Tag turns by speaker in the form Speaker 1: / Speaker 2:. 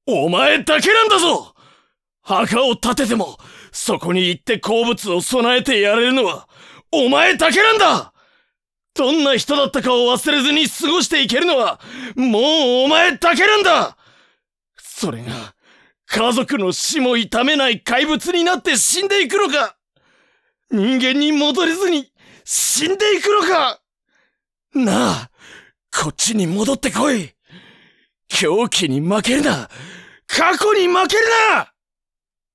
Speaker 1: お前だけなんだぞ。墓を建てても、そこに行って好物を備えてやれるのは、お前だけなんだ。どんな人だったかを忘れずに過ごしていけるのは、もうお前だけなんだ。それが、家族の死も痛めない怪物になって死んでいくのか、人間に戻れずに死んでいくのか。なあ、こっちに戻ってこい。狂気に負けるな。過去に負けるな。